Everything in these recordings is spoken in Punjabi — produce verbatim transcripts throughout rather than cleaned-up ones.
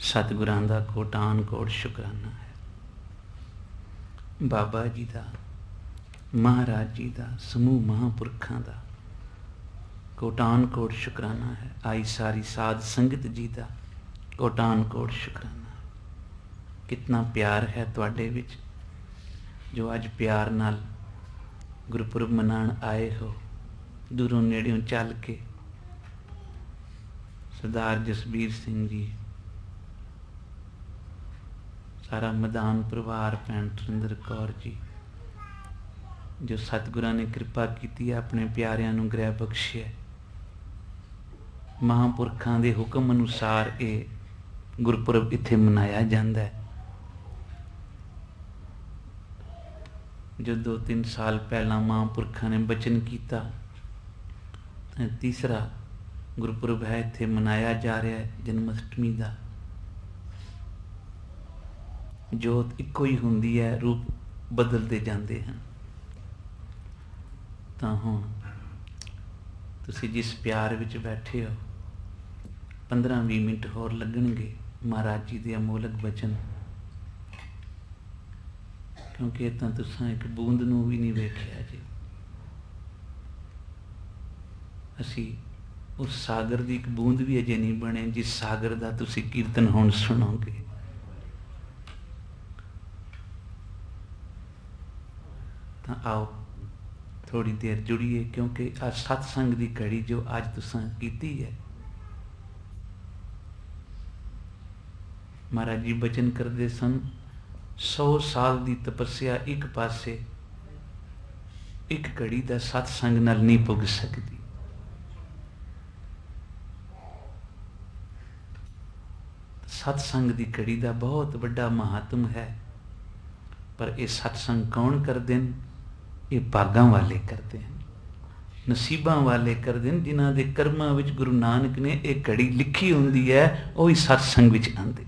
ਸਤਿਗੁਰਾਂ ਦਾ ਕੋਟਾਨ ਕੋਟ ਸ਼ੁਕਰਾਨਾ ਹੈ। ਬਾਬਾ ਜੀ ਦਾ, ਮਹਾਰਾਜ ਜੀ ਦਾ, ਸਮੂਹ ਮਹਾਂਪੁਰਖਾਂ ਦਾ ਕੋਟਾਨ ਕੋਟ ਸ਼ੁਕਰਾਨਾ ਹੈ। ਆਈ ਸਾਰੀ ਸਾਧ ਸੰਗਤ ਜੀ ਦਾ ਕੋਟਾਨ ਕੋਟ ਸ਼ੁਕਰਾਨਾ। ਕਿਤਨਾ ਪਿਆਰ ਹੈ ਤੁਹਾਡੇ ਵਿੱਚ, ਜੋ ਅੱਜ ਪਿਆਰ ਨਾਲ ਗੁਰਪੁਰਬ ਮਨਾਉਣ ਆਏ ਹੋ। ਦੂਰੋਂ ਨੇੜਿਓਂ ਚੱਲ ਕੇ ਸਰਦਾਰ ਜਸਬੀਰ ਸਿੰਘ ਜੀ, ਸਾਰਾ ਮੈਦਾਨ ਪਰਿਵਾਰ, ਭੈਣ ਸੁਰਿੰਦਰ ਕੌਰ ਜੀ, ਜੋ ਸਤਿਗੁਰਾਂ ਨੇ ਕਿਰਪਾ ਕੀਤੀ ਹੈ, ਆਪਣੇ ਪਿਆਰਿਆਂ ਨੂੰ ਗ੍ਰਹਿ ਬਖਸ਼ਿਆ। ਮਹਾਂਪੁਰਖਾਂ ਦੇ ਹੁਕਮ ਅਨੁਸਾਰ ਇਹ ਗੁਰਪੁਰਬ ਇੱਥੇ ਮਨਾਇਆ ਜਾਂਦਾ ਹੈ। ਜੋ ਦੋ ਤਿੰਨ ਸਾਲ ਪਹਿਲਾਂ ਮਹਾਂਪੁਰਖਾਂ ਨੇ ਬਚਨ ਕੀਤਾ, ਤਾਂ ਤੀਸਰਾ ਗੁਰਪੁਰਬ ਹੈ ਇੱਥੇ ਮਨਾਇਆ ਜਾ ਰਿਹਾ ਹੈ। ਜਨਮ ਅਸ਼ਟਮੀ ਦਾ ਜੋਤ ਇੱਕੋ ਹੀ ਹੁੰਦੀ ਹੈ, ਰੂਪ ਬਦਲਦੇ ਜਾਂਦੇ ਹਨ। ਤਾਂ ਹੁਣ ਤੁਸੀਂ ਜਿਸ ਪਿਆਰ ਵਿੱਚ ਬੈਠੇ ਹੋ, ਪੰਦਰਾਂ ਵੀਹ ਮਿੰਟ ਹੋਰ ਲੱਗਣਗੇ ਮਹਾਰਾਜ ਜੀ ਦੇ ਅਮੋਲਕ ਬਚਨ, ਕਿਉਂਕਿ ਇਹ ਤਾਂ ਤੁਸੀਂ ਇੱਕ ਬੂੰਦ ਨੂੰ ਵੀ ਨਹੀਂ ਵੇਖਿਆ ਜੀ। ਅਸੀਂ ਉਸ ਸਾਗਰ ਦੀ ਇੱਕ ਬੂੰਦ ਵੀ ਅਜੇ ਨਹੀਂ ਬਣੇ, ਜਿਸ ਸਾਗਰ ਦਾ ਤੁਸੀਂ ਕੀਰਤਨ ਹੁਣ ਸੁਣੋਗੇ। ਤਾਂ ਆਓ ਥੋੜ੍ਹੀ ਦੇਰ ਜੁੜੀਏ, ਕਿਉਂਕਿ ਅੱਜ ਸਤਸੰਗ ਦੀ ਘੜੀ ਜੋ ਅੱਜ ਤੁਸੀਂ ਕੀਤੀ ਹੈ, ਮਹਾਰਾਜ ਜੀ ਬਚਨ ਕਰਦੇ ਸਨ, ਸੌ ਸਾਲ ਦੀ ਤਪੱਸਿਆ ਇੱਕ ਪਾਸੇ, ਇੱਕ ਘੜੀ ਦਾ ਸਤਸੰਗ ਨਾਲ ਨਹੀਂ ਪੁੱਗ ਸਕਦੀ। ਸਤਸੰਗ ਦੀ ਘੜੀ ਦਾ ਬਹੁਤ ਵੱਡਾ ਮਹਾਤਮ ਹੈ, ਪਰ ਇਹ ਸਤਸੰਗ ਕੌਣ ਕਰਦੇ ਨੇ? ਇਹ ਭਾਗਾਂ ਵਾਲੇ ਕਰਦੇ ਹਨ, ਨਸੀਬਾਂ ਵਾਲੇ ਕਰਦੇ ਹਨ, ਜਿਨ੍ਹਾਂ ਦੇ ਕਰਮਾਂ ਵਿੱਚ ਗੁਰੂ ਨਾਨਕ ਨੇ ਇਹ ਘੜੀ ਲਿਖੀ ਹੁੰਦੀ ਹੈ, ਉਹ ਹੀ ਸਤਸੰਗ ਵਿੱਚ ਆਉਂਦੇ।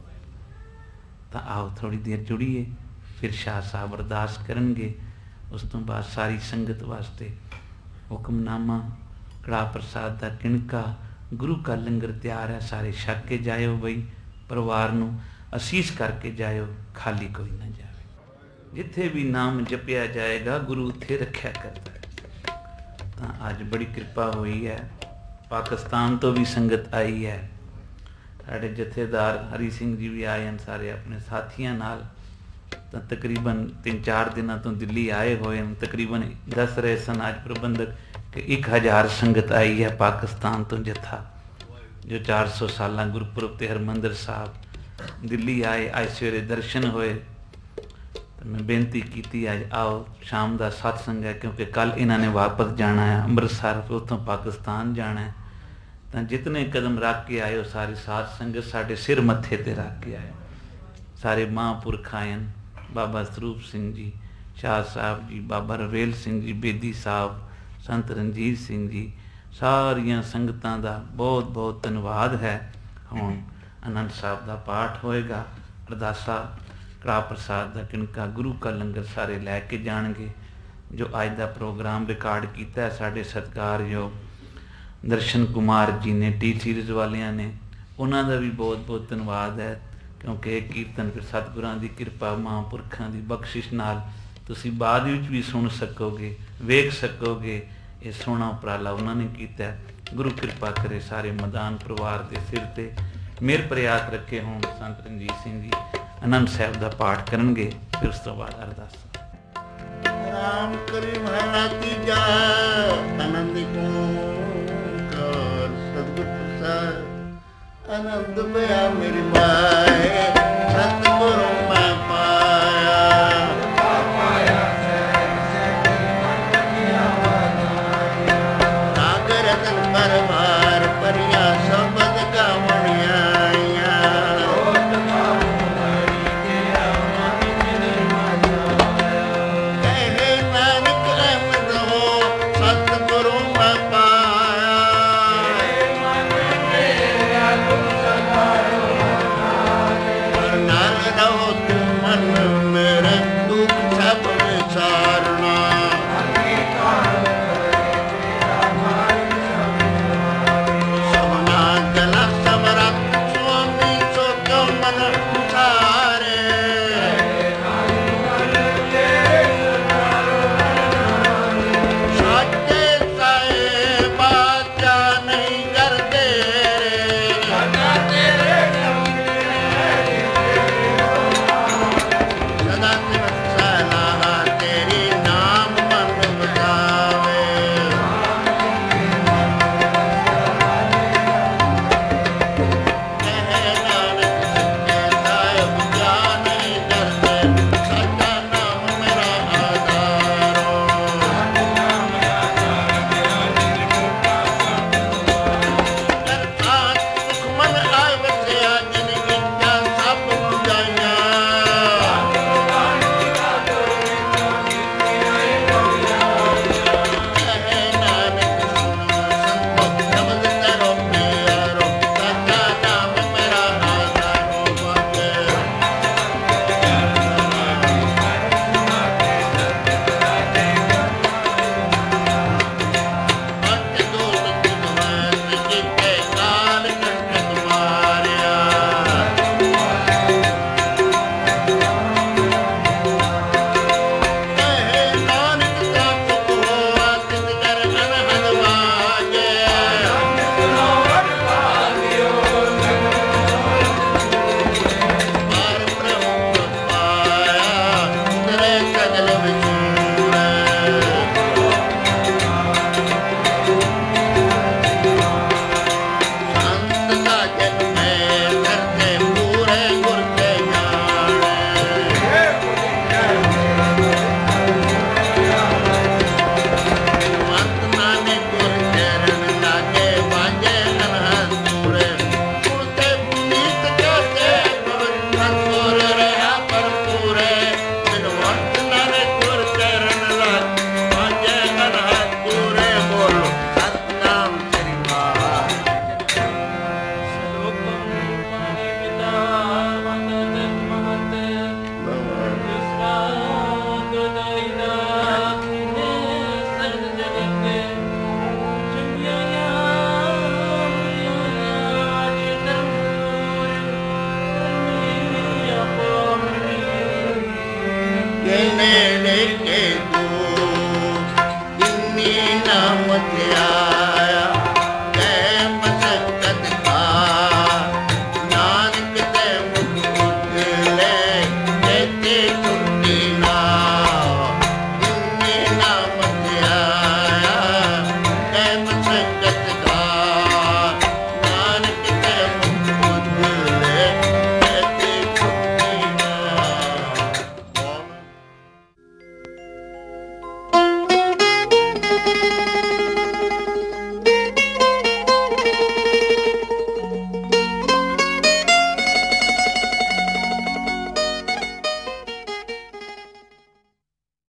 ਤਾਂ ਆਓ ਥੋੜ੍ਹੀ ਦੇਰ ਜੁੜੀਏ, ਫਿਰ ਸ਼ਾਹ ਸਾਹਿਬ ਅਰਦਾਸ ਕਰਨਗੇ। ਉਸ ਤੋਂ ਬਾਅਦ ਸਾਰੀ ਸੰਗਤ ਵਾਸਤੇ ਹੁਕਮਨਾਮਾ, ਕੜਾਹ ਪ੍ਰਸਾਦ ਦਾ ਕਿਣਕਾ, ਗੁਰੂ ਕਾ ਲੰਗਰ ਤਿਆਰ ਹੈ, ਸਾਰੇ ਛਕ ਕੇ ਜਾਇਓ। ਬਈ ਪਰਿਵਾਰ ਨੂੰ ਅਸੀਸ ਕਰਕੇ ਜਾਇਓ, ਖਾਲੀ ਕੋਈ ਨਾ ਜਾਵੇ। ਜਿੱਥੇ ਵੀ ਨਾਮ ਜਪਿਆ ਜਾਏਗਾ, ਗੁਰੂ ਉੱਥੇ ਰੱਖਿਆ ਕਰਦਾ ਹੈ। ਤਾਂ ਅੱਜ ਬੜੀ ਕਿਰਪਾ ਹੋਈ ਹੈ, ਪਾਕਿਸਤਾਨ ਤੋਂ ਵੀ ਸੰਗਤ ਆਈ ਹੈ। ਸਾਡੇ ਜਥੇਦਾਰ ਹਰੀ ਸਿੰਘ ਜੀ ਵੀ ਆਏ ਹਨ, ਸਾਰੇ ਆਪਣੇ ਸਾਥੀਆਂ ਨਾਲ। ਤਾਂ ਤਕਰੀਬਨ ਤਿੰਨ ਚਾਰ ਦਿਨਾਂ ਤੋਂ ਦਿੱਲੀ ਆਏ ਹੋਏ ਹਨ। ਤਕਰੀਬਨ ਦੱਸ ਰਹੇ ਸਨ ਅੱਜ ਪ੍ਰਬੰਧਕ ਕਿ ਇੱਕ ਹਜ਼ਾਰ ਸੰਗਤ ਆਈ ਹੈ ਪਾਕਿਸਤਾਨ ਤੋਂ ਜਥਾ, ਜੋ ਚਾਰ ਸੌ ਸਾਲਾਂ ਗੁਰਪੁਰਬ ਤੇ ਹਰਿਮੰਦਰ ਸਾਹਿਬ ਦਿੱਲੀ ਆਏ। ਅੱਜ ਸਵੇਰੇ ਦਰਸ਼ਨ ਹੋਏ। ਤਾਂ ਮੈਂ ਬੇਨਤੀ ਕੀਤੀ ਅੱਜ ਆਓ, ਸ਼ਾਮ ਦਾ ਸਤਸੰਗ ਹੈ, ਕਿਉਂਕਿ ਕੱਲ੍ਹ ਇਹਨਾਂ ਨੇ ਵਾਪਸ ਜਾਣਾ ਹੈ ਅੰਮ੍ਰਿਤਸਰ, ਫਿਰ ਉੱਥੋਂ ਪਾਕਿਸਤਾਨ ਜਾਣਾ ਹੈ। ਤਾਂ ਜਿਤਨੇ ਕਦਮ ਰੱਖ ਕੇ ਆਏ ਹੋ ਸਾਰੇ ਸਾਧ ਸੰਗਤ, ਸਾਡੇ ਸਿਰ ਮੱਥੇ 'ਤੇ ਰੱਖ ਕੇ ਆਏ। ਸਾਰੇ ਮਹਾਂਪੁਰਖ ਆਏ ਹਨ, ਬਾਬਾ ਸਰੂਪ ਸਿੰਘ ਜੀ, ਸ਼ਾਹ ਸਾਹਿਬ ਜੀ, ਬਾਬਾ ਰਵੇਲ ਸਿੰਘ ਜੀ, ਬੇਦੀ ਸਾਹਿਬ, ਸੰਤ ਰਣਜੀਤ ਸਿੰਘ ਜੀ, ਸਾਰੀਆਂ ਸੰਗਤਾਂ ਦਾ ਬਹੁਤ ਬਹੁਤ ਧੰਨਵਾਦ ਹੈ। ਹੁਣ ਆਨੰਦ ਸਾਹਿਬ ਦਾ ਪਾਠ ਹੋਏਗਾ, ਅਰਦਾਸਾ, ਕੜਾਹ ਪ੍ਰਸਾਦ ਦਾ ਕਿਣਕਾ, ਗੁਰੂ ਕਾ ਲੰਗਰ ਸਾਰੇ ਲੈ ਕੇ ਜਾਣਗੇ। ਜੋ ਅੱਜ ਦਾ ਪ੍ਰੋਗਰਾਮ ਰਿਕਾਰਡ ਕੀਤਾ ਹੈ ਸਾਡੇ ਸਤਿਕਾਰਯੋਗ ਦਰਸ਼ਨ ਕੁਮਾਰ ਜੀ ਨੇ, ਟੀ ਸੀਰੀਜ਼ ਵਾਲਿਆਂ ਨੇ, ਉਹਨਾਂ ਦਾ ਵੀ ਬਹੁਤ ਬਹੁਤ ਧੰਨਵਾਦ ਹੈ, ਕਿਉਂਕਿ ਇਹ ਕੀਰਤਨ ਫਿਰ ਸਤਿਗੁਰਾਂ ਦੀ ਕਿਰਪਾ, ਮਹਾਂਪੁਰਖਾਂ ਦੀ ਬਖਸ਼ਿਸ਼ ਨਾਲ ਤੁਸੀਂ ਬਾਅਦ ਵਿੱਚ ਵੀ ਸੁਣ ਸਕੋਗੇ, ਵੇਖ ਸਕੋਗੇ। ਇਹ ਸੋਹਣਾ ਉਪਰਾਲਾ ਉਹਨਾਂ ਨੇ ਕੀਤਾ। ਗੁਰੂ ਕਿਰਪਾ ਕਰੇ ਸਾਰੇ ਮੈਦਾਨ ਪਰਿਵਾਰ ਦੇ ਸਿਰ 'ਤੇ ਮਿਹਰ ਪ੍ਰਿਆਤ ਰੱਖੇ। ਹੁਣ ਸੰਤ ਰਣਜੀਤ ਸਿੰਘ ਜੀ ਆਨੰਦ ਸਾਹਿਬ ਦਾ ਪਾਠ ਕਰਨਗੇ, ਫਿਰ ਉਸ ਤੋਂ ਬਾਅਦ ਅਰਦਾਸ। ਰਾਮ ਕਰੀ ਮਹਲਾ ਤੀਜਾ, ਆਨੰਦ ਓਂਕਾਰ ਸਤਿਗੁਰ ਪ੍ਰਸਾਦ। ਆਨੰਦ ਪਿਆ ਮੇਰੀ ਮਾਏ।